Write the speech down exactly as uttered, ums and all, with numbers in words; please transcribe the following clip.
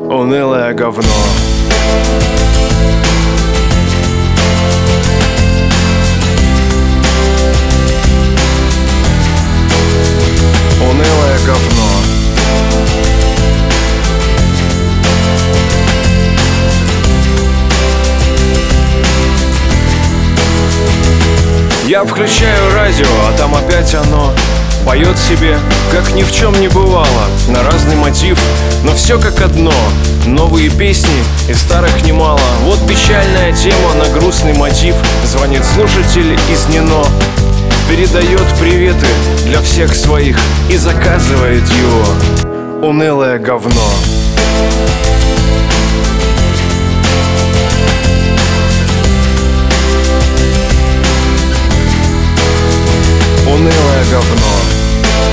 Унылое говно. Унылое говно. Я включаю радио, а там опять оно поет себе, как ни в чем не бывало, на разный мотив, но все как одно. Новые песни и старых немало. Вот печальная тема на грустный мотив. Звонит слушатель из НИНО, передает приветы для всех своих и заказывает его унылое говно. Унылое говно.